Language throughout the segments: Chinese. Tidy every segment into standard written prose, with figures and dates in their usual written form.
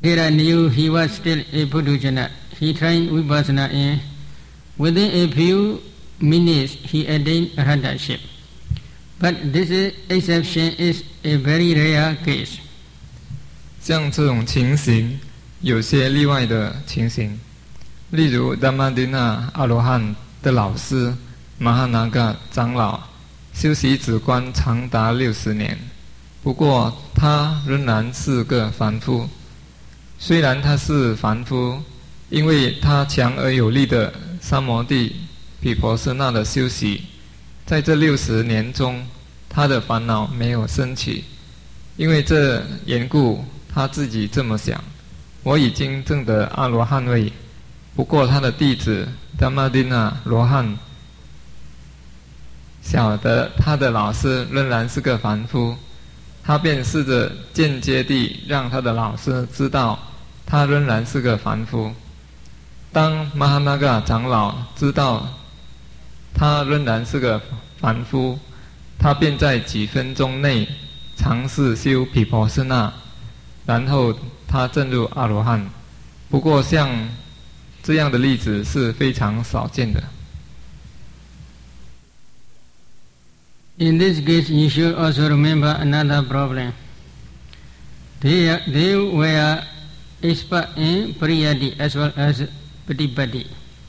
Thera knew he was still a Puthujjana. He tried vipassana and within a few minutes he attained arhataship. But this exception is a very rare case. 像这种情形，有些例外的情形，例如达玛迪那阿罗汉的老师马哈那嘎长老修习止观长达60年，不过他仍然是个凡夫。虽然他是凡夫，因为他强而有力的三摩地毗婆舍那的修习，在这60年中，他的烦恼没有升起。因为这缘故，他自己这么想：我已经证得阿罗汉位，不过他的弟子达玛迪那罗汉晓得他的老师仍然是个凡夫，他便试着间接地让他的老师知道他仍然是个凡夫。当马哈那嘎长老知道他仍然是个凡夫，他便在几分钟内尝试修毗婆舍那，然后他证入阿罗汉。不过像这样的例子是非常少见的。 In this case, you should also remember another problem. They were expert in Pariyatti as well as Patipatti.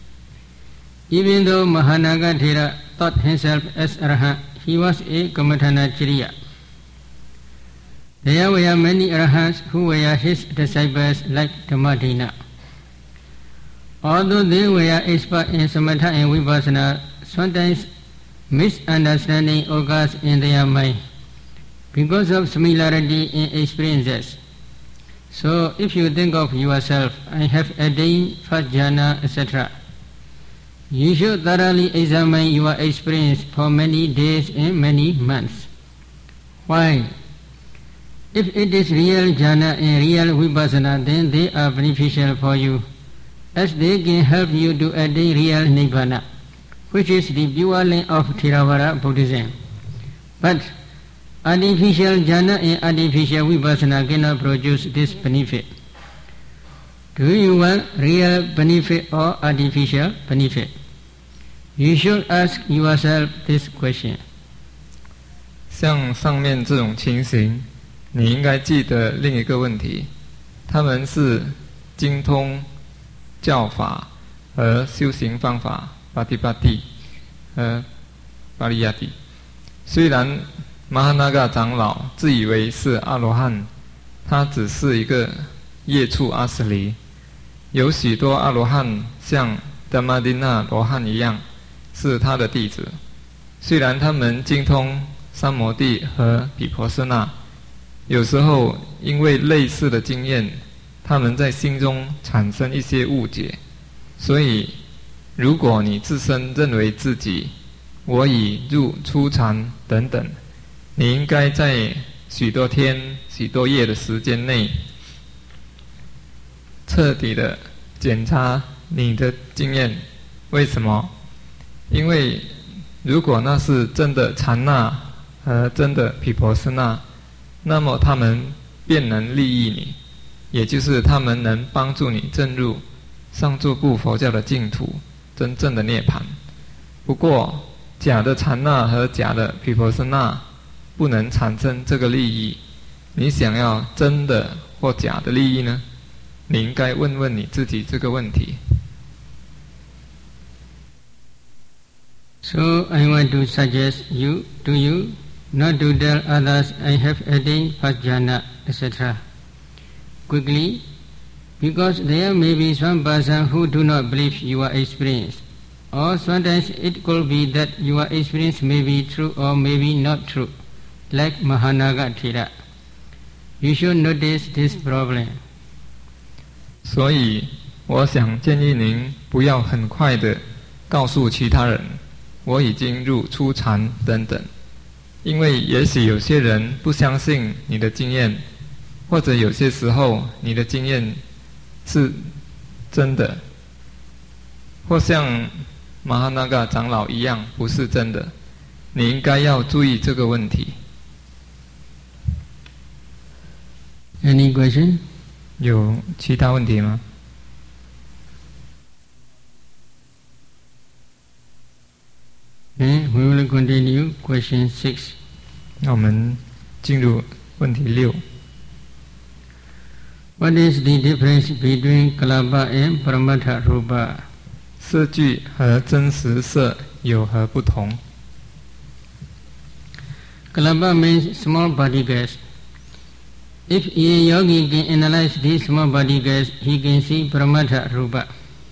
Even though Mahanaga Thera thought himself as Arahant, he was a Kamathanachariya. There were many Arahants who were his disciples like Dhammadina. Although they were expert in Samatha and Vipassana, sometimes misunderstanding occurs in their mind because of similarity in experiences. So if you think of yourself, I have attained first jhana, etc., you should thoroughly examine your experience for many days and many months. Why? If it is real jhana and real vipassana, then they are beneficial for you, as they can help you to attain real nibbana, which is the pure lane of Theravada Buddhism. But artificial jhana and artificial vipassana cannot produce this benefit. Do you want real benefit or artificial benefit? You should ask yourself this question. 像上面这种情形，你应该记得另一个问题：他们是精通教法和修行方法巴提巴蒂和巴利亚蒂。虽然马哈那嘎长老自以为是阿罗汉，他只是一个业处阿斯离。有许多阿罗汉像达玛迪那罗汉一样，是他的弟子。虽然他们精通三摩地和毗婆舍那，有时候因为类似的经验，他们在心中产生一些误解。所以，如果你自身认为自己我已入初禅等等，你应该在许多天、许多夜的时间内，彻底的检查你的经验。为什么？因为如果那是真的禅那和真的毗婆舍那，那么他们便能利益你，也就是他们能帮助你证入上座部佛教的净土，真正的涅槃。不过，假的禅那和假的毗婆舍那不能产生这个利益。你想要真的或假的利益呢？你应该问问你自己这个问题。 So I want to suggest to you not to tell others I have attained first jhana, etc. quickly, because there may be some person who do not believe your experience, or sometimes it could be that your experience may be true or may be not true, like Mahanaga Thera. You should notice this problem. 所以，我想建议您不要很快的告诉其他人，我已经入初禅等等，因为也许有些人不相信你的经验，或者有些时候你的经验是真的，或像马哈那嘎长老一样不是真的。你应该要注意这个问题。 Any question? 有其他问题吗？ Then we will continue question 6. 那我们进入问题6。 What is the difference between kalapa and paramatha rupa? 色聚和真实色有何不同？ Kalapa means small particles. If a yogi can analyze these small particles, he can see paramatha rupa.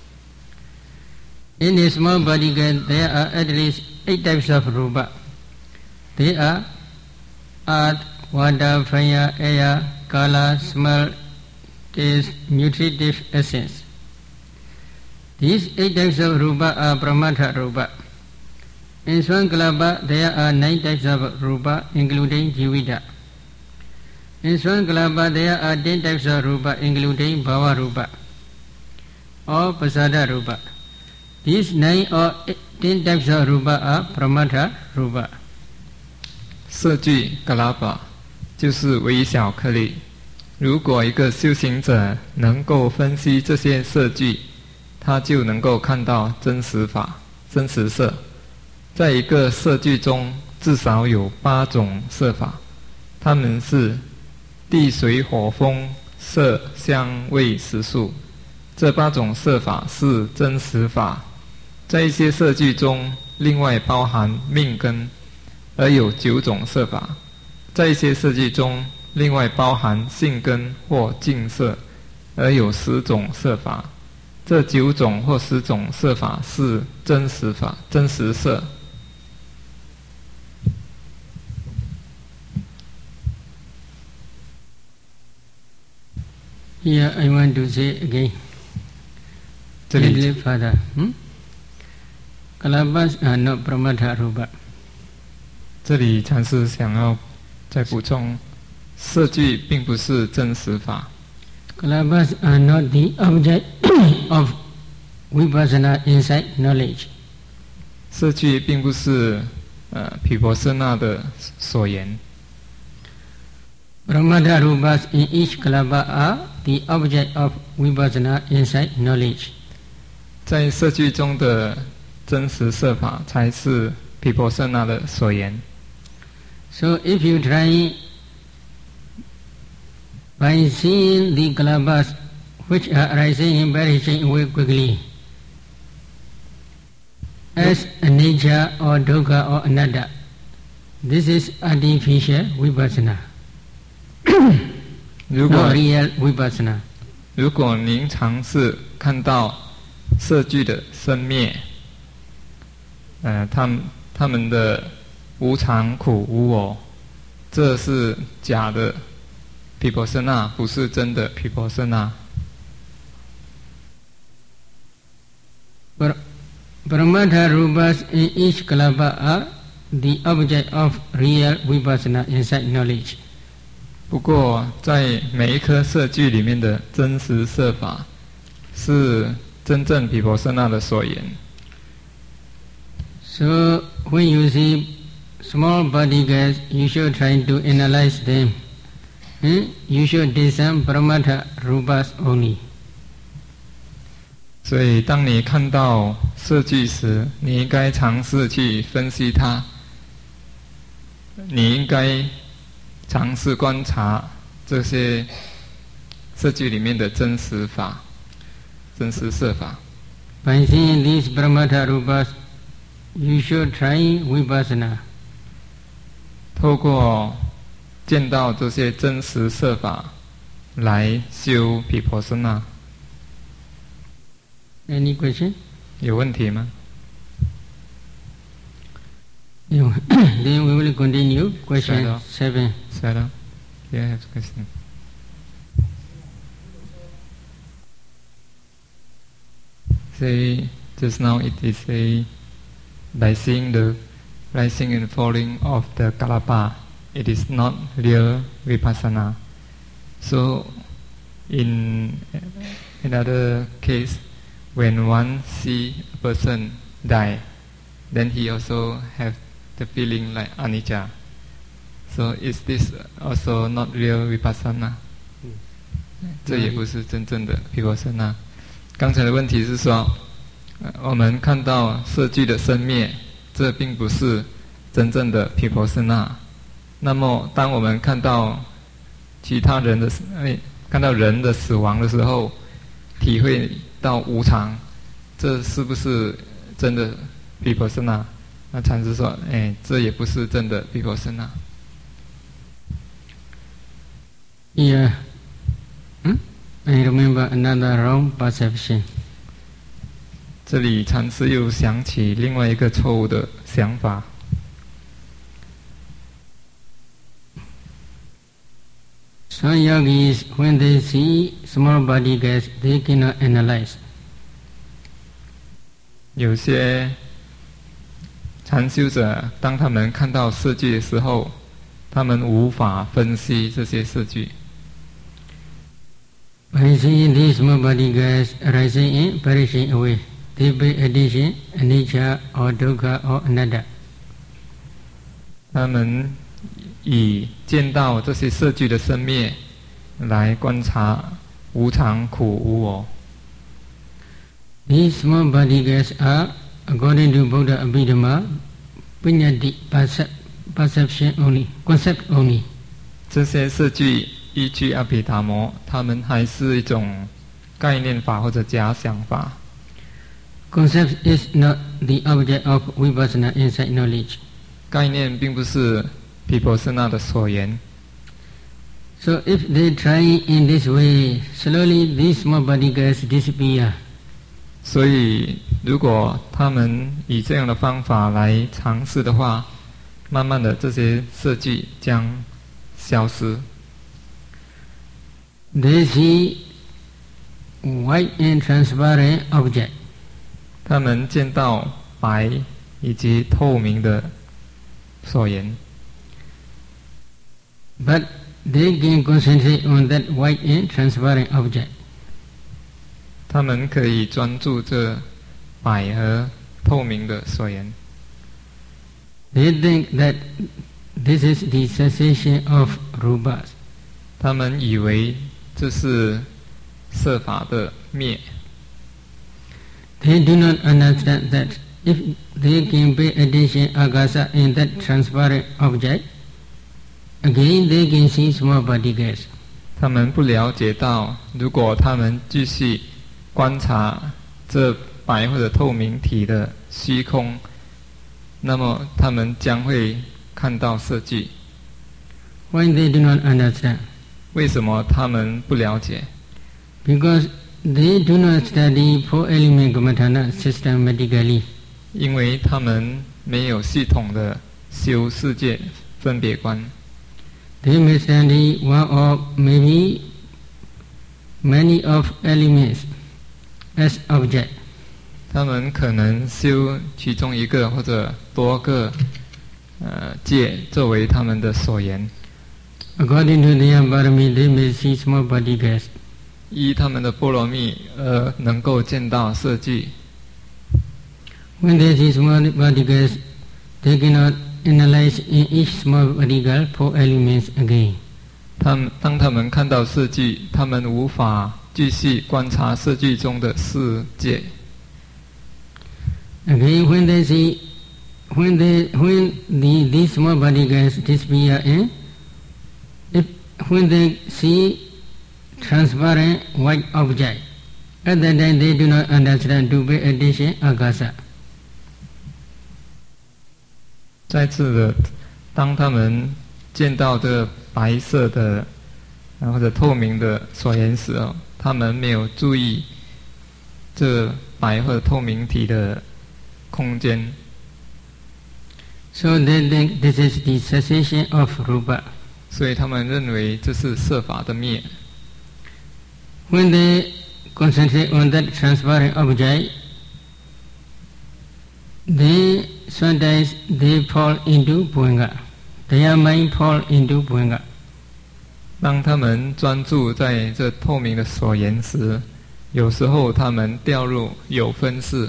In a small particle, there are at least 8 types of rupa. They are earth, water, fire, air, color, smell, taste, nutritive essence. These 8 types of rupa are paramatha rupa. In Swankalapa, there are 9 types of rupa, including jivita. In Swankalapa, there are 10 types of rupa, including bhava rupa or pasada rupa. These 9 or 10 types of rupa are paramatha rupa. 色聚 kalapa 就是微小颗粒。如果一个修行者能够分析这些色聚，他就能够看到真实法、真实色。在一个色聚中，至少有8种色法，它们是地、水、火、风、色、香、味、识数。这8种色法是真实法。在一些色聚中，另外包含命根，而有9种色法。在一些色聚中，另外包含性根或净色，而有10种色法。这9种或10种色法是真实法、真实色。 Here I want to say again. 这里 Father, Kalapas are not paramatha rupa. 这里禅师想要再补充，色聚并不是真实法。 Kalapas are not the object of vipassana insight knowledge. 色聚并不是毗婆舍那的所言。 Paramatha rupas in each kalapa are the object of vipassana insight knowledge. 在色聚中的真实色法才是毗婆舍那的所言。 So if you try by seeing the kalapas which are arising and vanishing away quickly as a nature or dukkha or anatta, this is artificial vipassana. 如 Not 果 real vipassana. 如果您尝试看到色聚的生灭，他们的无常、苦、无我，这是假的毗婆舍那，不是真的毗婆舍那。 Paramatha rupas in each kalapa are the object of real vipassana insight knowledge. 不过，在每一颗色聚里面的真实色法，是真正毗婆舍那的所言。 So when you see small particles, you should try to analyze them. You should discern paramatha rupas only. 所以，当你看到色聚时，你应该尝试去分析它。你应该尝试观察这些色聚里面的真实法、真实色法。 By seeing these paramatha rupas, you should try vipassana. 透过见到这些真实色法来修毗婆舍那。 Any question? 有问题吗？ Then we will continue. Question 7. Sarah, you have a question. Say, just now it is a by seeing the rising and falling of the kalapa, it is not real vipassana. So, in another case, when one see a person die, then he also have the feeling like anicca. So is this also not real vipassana? 这也不是真正的毗婆舍那。刚才的问题是说，我们看到色具的生灭，这并不是真正的毗婆舍那。那么，当我们看到其他人的看到人的死亡的时候，体会到无常，这是不是真的毗婆舍那？那禅师说，这也不是真的毗婆舍那。 Yeah. I remember another wrong perception. 这里禅师又想起另外一个错误的想法。 Some yogis, when they see small body gas, they cannot analyze. 有些禅修者，当他们看到色具的时候，他们无法分析这些色具。 By seeing these small body gas arising and perishing away, they pay attention, anicca or dukkha or anatta. 他们以见到这些色具的生灭来观察无常、苦、无我。 These small body gas are, according to Buddha Abhidhamma, Punyati perception only, concept only. 这些色具依据阿毗达摩，他们还是一种概念法或者假想法。 Concept is not the object of vipassana insight knowledge. 概念并不是毗婆舍那的所言。 So if they try in this way, slowly these small body gas disappear. 所以，如果他们以这样的方法来尝试的话，慢慢的这些色具将消失。 They see white and transparent object. 他们见到白以及透明的所言。 But they can concentrate on that white and transparent object. 他们可以专注这白和透明的所言。 They think that this is the cessation of rupas. 他们以为这是色法的灭。 They do not understand that if they can pay attention akasa in that transparent object, again they can see small body gas. 他们不了解到，如果他们继续观察这白或者透明体的虚空，那么他们将会看到色具。 Why they do not understand? 为什么他们不了解？ Because they do not study four element Kammatthana systematically. 因为他们没有系统的修世界分别观。 They may study one or maybe many of elements as object. 他们可能修其中一个或者多个界作为他们的所言。 According to their parami, they may see small body gas. 依他们的波罗蜜而能够见到色具。 When they see small body gas, they cannot analyze in each small body gas four elements again. 当他们看到色具，他们无法继续观察色具中的世界。 Again, when the small body gas disappear, when they see transparent white object, at that time they do not understand to pay attention akasa. 再次的，当他们见到这白色的或者透明的所言时，他们没有注意这白或者透明体的空间。 So they think this is the cessation of rupa. 所以他们认为这是色法的灭。 When they concentrate on that transparent object, then sometimes they fall into bhuanga. Their mind fall into bhuanga. 当他们专注在这透明的所言时，有时候他们掉入有分识。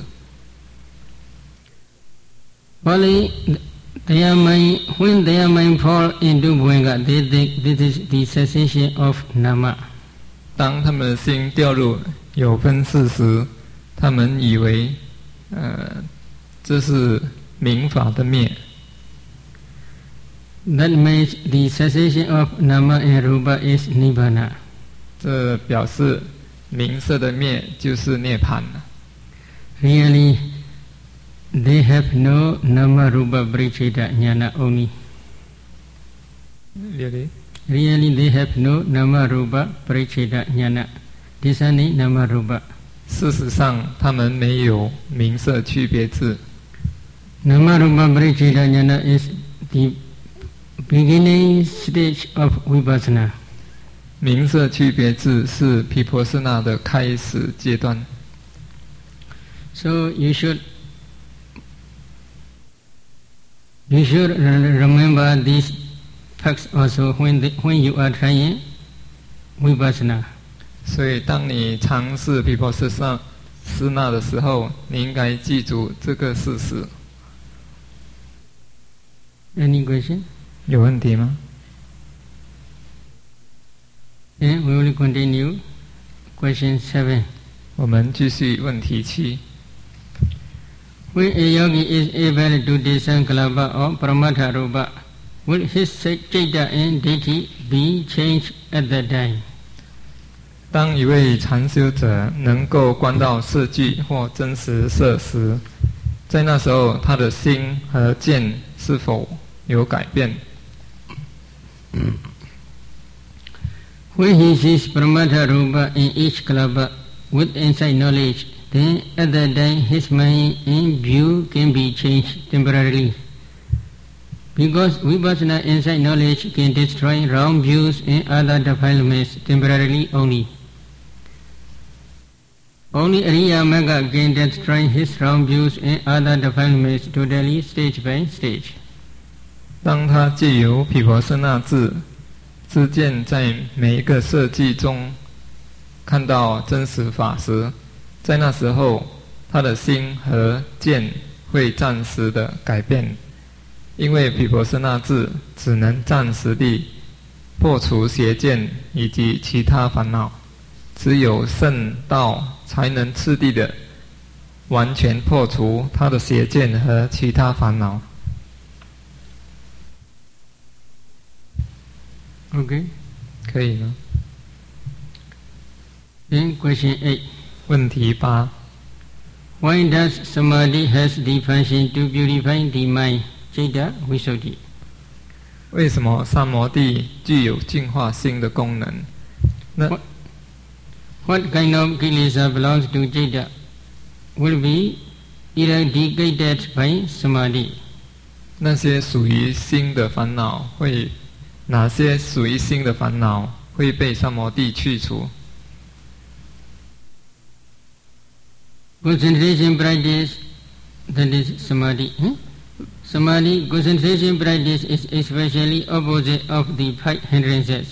When their mind fall into bhuanga, they think this is the cessation of nama. 当他们的心掉入有分识时，他们以为这是明法的灭。 That means the cessation of nama and rupa is nibbana. 这表示名色的灭就是涅槃了。 Really, they have no nama rupa pariccheda jnana only. Really, they have no nama rupa pariccheda jnana. Discerning nama rupa. 事实上，他们没有名色区别智。 Nama rupa pariccheda jnana is the beginning stage of vipassana. 名色区别智是毗婆舍那的开始阶段。 So you should remember these facts also when you are trying vipassana. 所以，当你尝试毗婆舍那的时候，你应该记住这个事实。 Any question? 有问题吗？ Okay, we will continue. Question 7. 我们继续问题7。 When a yogi is able to discern kalapa or paramatha rupa, will his citta and ditti be changed at that time? 当一位禅修者能够观到色具或真实色时，在那时候他的心和见是否有改变？ When he sees paramatha rupa in each kalapa with insight knowledge, then at that time his mind and view can be changed temporarily. Because vipassana insight knowledge can destroy wrong views and other defilements temporarily only. Only Ariya Magga can destroy his wrong views and other defilements totally stage by stage. 当他藉由毗婆舍那智知见在每一个色具中看到真实法时，在那时候他的心和见会暂时的改变，因为毗婆舍那智只能暂时地破除邪见以及其他烦恼，只有圣道才能次第的完全破除他的邪见和其他烦恼。 Okay. 可以吗？ Then question 8. 问题8。 Why does samadhi has the function to purify the mind, citta, visuddhi? 为什么三摩地具有净化心的功能？那 What kind of kilesa belongs to citta will be eradicated by samadhi? 那些属于心的烦恼会哪些属于心的烦恼会被三摩地去除？ Concentration practice, that is samadhi. Samadhi concentration practice is especially opposite of the 5 hindrances.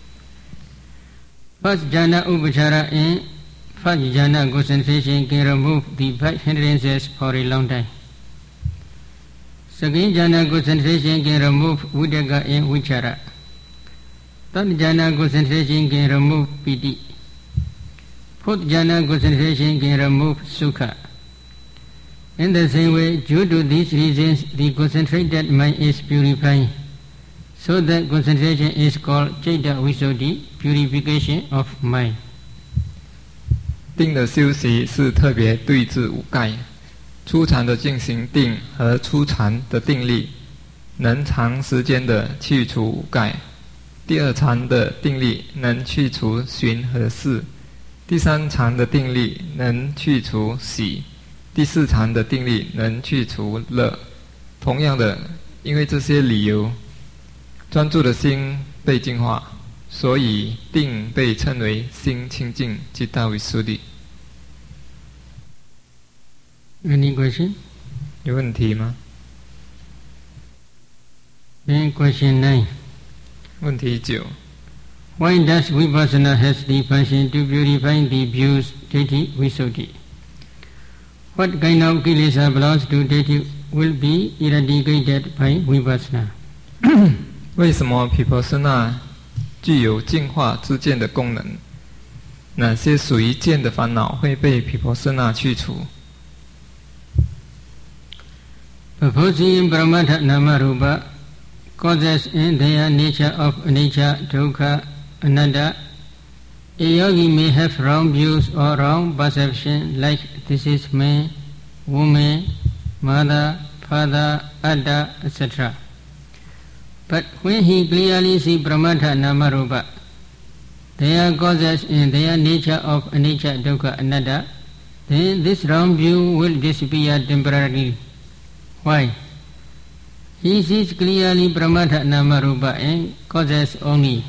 First jhana upachara and first jhana concentration can remove the 5 hindrances for a long time. Second jhana concentration can remove udaka and vichara. Third jhana concentration can remove piti. Fourth jhana concentration can remove sukha. In the same way, due to these reasons, the concentrated mind is purified. So that concentration is called citta visuddhi, purification of mind. 定的修习是特别对治五盖，初禅的进行定和初禅的定力，能长时间的去除五盖；第二禅的定力能去除寻和视；第三禅的定力能去除喜；第四禅的定力能去除乐。同样的，因为这些理由，专注的心被净化，所以定被称为心清净citta visuddhi。 Any question? 有问题吗？ Then question 9. 问题9。 Why does vipassana has the function to purify the views, ditti, visuddhi? What kind of kilesa belongs to ditti will be eradicated by vipassana? 为什么毗婆舍那具有净化知见的功能？ 哪些属于见的烦恼会被毗婆舍那去除？ Proposing Brahmata Namarupa causes in their nature of anicca, dukkha, anatta. A yogi may have wrong views or wrong perception like this is man, woman, mother, father, atta, etc. But when he clearly sees Brahmata Namarupa, their causes in their nature of anicca, dukkha, anatta, then this wrong view will disappear temporarily. Why? He sees clearly Brahmata Namarupa and causes only.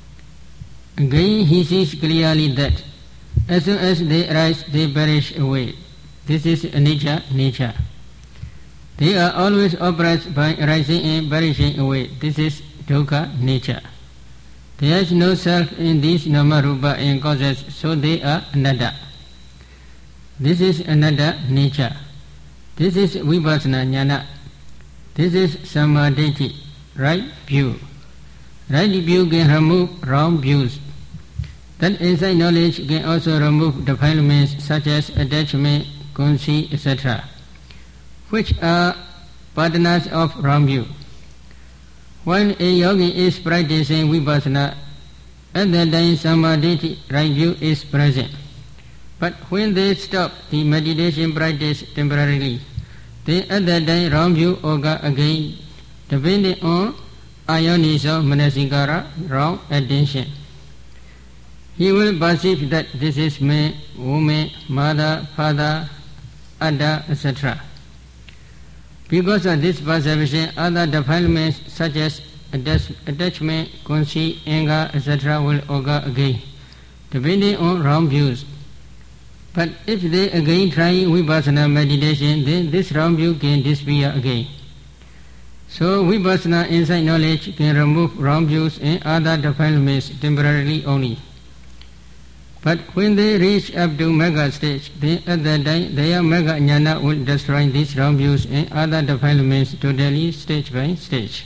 Again he sees clearly that as soon as they arise, they perish away. This is anicca nature. They are always oppressed by arising and perishing away. This is dukkha nature. There is no self in these Namarupa and causes, so they are anatta. This is anatta nature. This is vipassana jnana. This is samadhi, right view. Right view can remove wrong views. That insight knowledge can also remove defilements such as attachment, conceit, etc., which are partners of wrong view. When a yogi is practicing vipassana, at that time samadhi, right view is present. But when they stop the meditation practice temporarily, then at that time wrong view occur again, depending on ayoniso manasikara, wrong attention. He will perceive that this is man, woman, mother, father, atta, etc. Because of this perception, other defilements such as attachment, conceit, anger, etc. will occur again, depending on wrong views. But if they again try vipassana meditation, then this wrong view can disappear again. So vipassana insight knowledge can remove wrong views and other defilements temporarily only. But when they reach up to mega stage, then at that time their mega jnana will destroy these wrong views and other defilements totally stage by stage.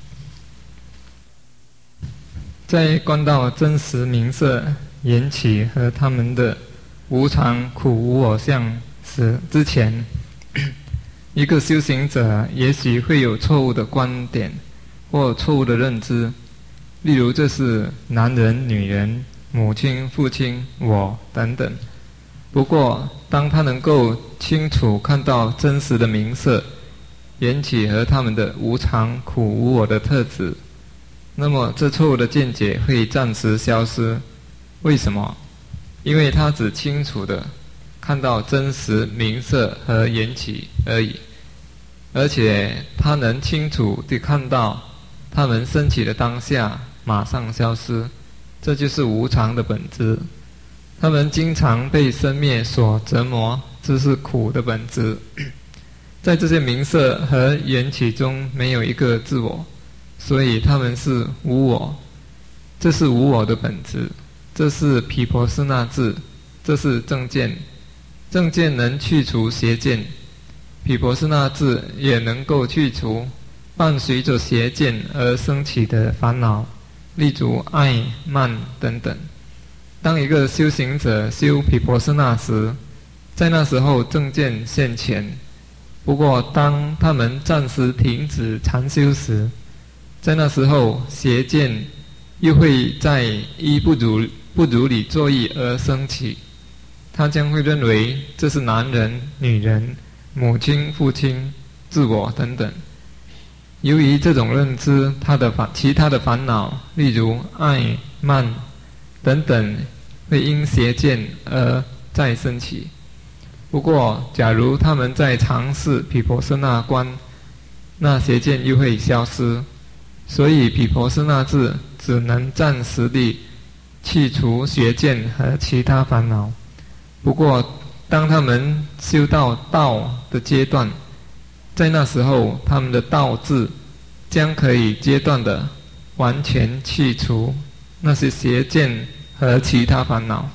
在观到真实名色缘起和他们的无常、苦、无我相之前，一个修行者也许会有错误的观点或错误的认知，例如这是男人、女人、母亲、父亲、我等等。不过，当他能够清楚看到真实的名色缘起和他们的无常、苦、无我的特质，那么这错误的见解会暂时消失。为什么？因为他只清楚地看到真实名色和缘起而已，而且他能清楚地看到他们升起的当下马上消失，这就是无常的本质。他们经常被生灭所折磨，这是苦的本质。在这些名色和缘起中没有一个自我，所以他们是无我，这是无我的本质。这是毗婆舍那智，这是正见。正见能去除邪见，毗婆舍那智也能够去除伴随着邪见而升起的烦恼，例如爱、慢等等。当一个修行者修毗婆舍那时，在那时候正见现前。不过当他们暂时停止禅修时，在那时候邪见又会在依不如理作意而升起，他将会认为这是男人、女人、母亲、父亲、自我等等。由于这种认知，其他的烦恼，例如爱、慢等等，会因邪见而再升起。不过，假如他们在尝试毗婆舍那观，那邪见又会消失。所以毗婆舍那智只能暂时地去除邪见和其他烦恼。不过，当他们修到道的阶段，在那时候，他们的道智将可以阶段的完全去除那些邪见和其他烦恼。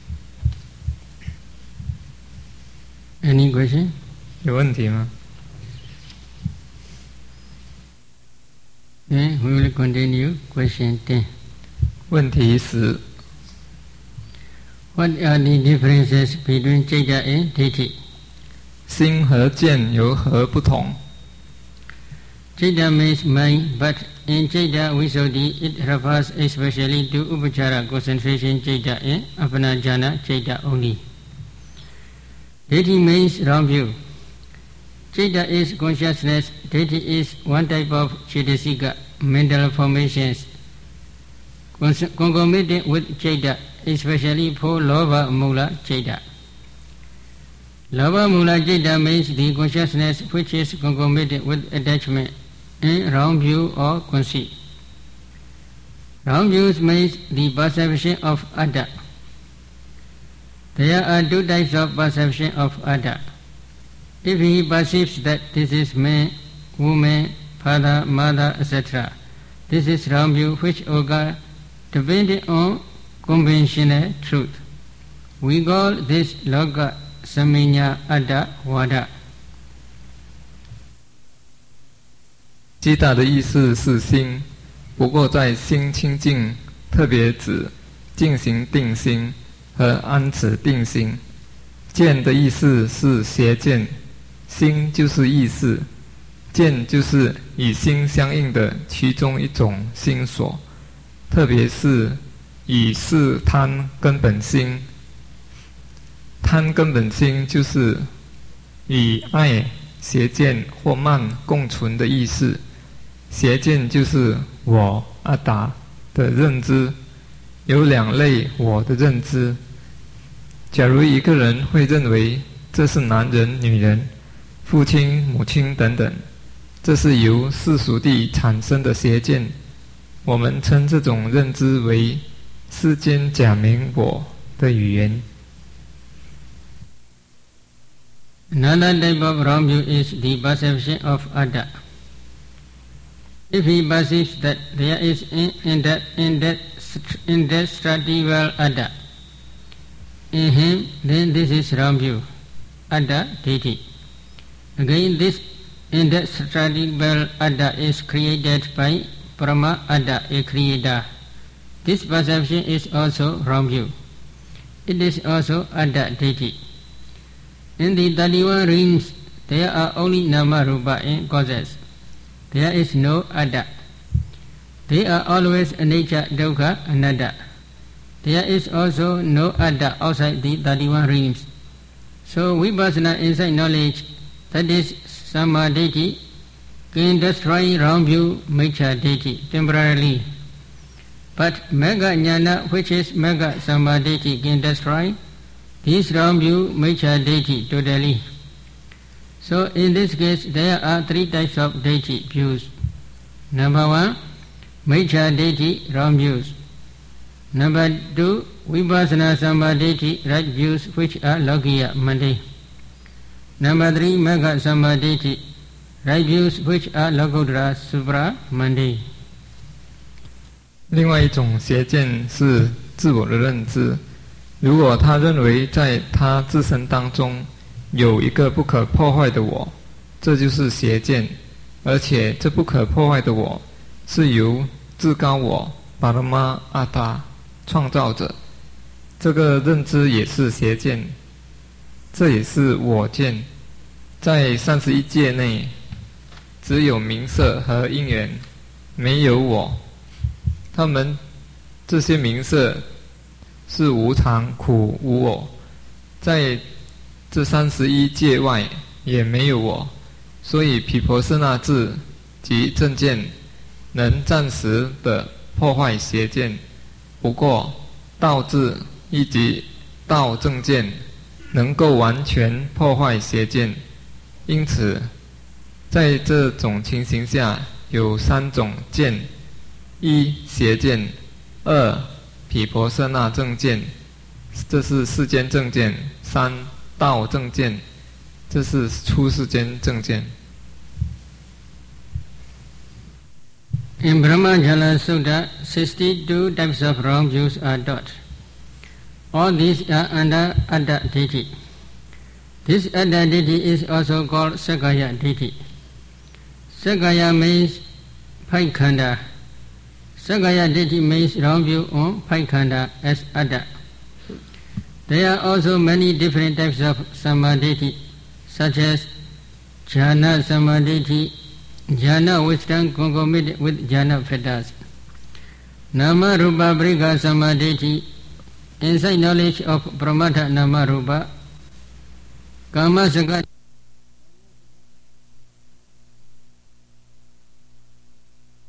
Any question? 有问题吗？ Then we will continue. Question 10. 问题10。 What are the differences between Citta and Ditthi? 心和见有何不同？ Citta means mind, but in Citta Visuddhi it refers especially to Upachara concentration Citta and Appanajana Citta only. Ditthi means wrong view. Citta is consciousness, Ditthi is one type of Cittasika, mental formations, concomitant with Citta, especially for Lobha Mula Citta. Lobha Mula Citta means the consciousness which is concomitant with attachment and wrong view or conceit. Wrong views means the perception of Atta. There are two types of perception of Atta. If he perceives that this is man, woman, father, mother, etc., this is wrong view which occurs depending on conventional truth. We call this Loka Saminya Atta Vada. 基大的意思是心，不过在心清净，特别指进行定心和安持定心。见的意思是邪见，心就是意识，见就是与心相应的其中一种心所，特别是以是贪根本心。贪根本心就是与爱、邪见或慢共存的意识。邪见就是我阿达的认知，有两类我的认知。假如一个人会认为这是男人、女人、父亲、母亲等等，这是由世俗谛产生的邪见，我们称这种认知为世间假名我的语言。 Another type of wrong view is the perception of Atta. If he perceives that there is indestructible Atta in him, then this is wrong view, Atta Ditthi. Again, this indestructible Atta is created by Brahma Atta, a creator. This perception is also wrong view. It is also Atta Ditthi. In the 31 realms, there are only Nama Rupa and causes. There is no Atta. They are always anicca, dukkha, anatta. There is also no Atta outside the 31 realms. So vipassana insight knowledge, that is samadhi, can destroy wrong view, miccha ditthi, temporarily. But mega jnana, which is mega samadhi, can destroy this wrong view, miccha ditthi, totally. So in this case, there are three types of ditthi views. Number one, miccha ditthi, wrong views. Number two, vipassana samadhi, right views, which are lokiya, mundane. Number three, mega samadhi, right views, which are lokuttara, supra, mundane. 另外一种邪见是自我的认知，如果他认为在他自身当中有一个不可破坏的我，这就是邪见，而且这不可破坏的我是由至高我巴拉玛阿达创造者，这个认知也是邪见，这也是我见。在31界内，只有名色和因缘，没有我。他们这些名色是无常、苦、无我，在这31界外也没有我，所以毗婆舍那智及正见能暂时的破坏邪见，不过道智以及道正见能够完全破坏邪见。因此在这种情形下有3种见：一邪见，二毗婆舍那正见，这是世间正见；三道正见，这是出世间正见。 In Brahmajala Sutta, 62 types of wrong views are taught. All these are under Atta Ditthi. This Atta Ditthi is also called Sakkaya Ditthi. Sakkaya means Phaikhanda. Sakkaya Ditthi means wrong view on Phaikhanda as Atta. There are also many different types of samadhi, such as jhana samadhi, jhana wisdom concomitant with jhana fetters. Nama rupa briga samadhi, inside knowledge of pramata nama rupa. Kama saka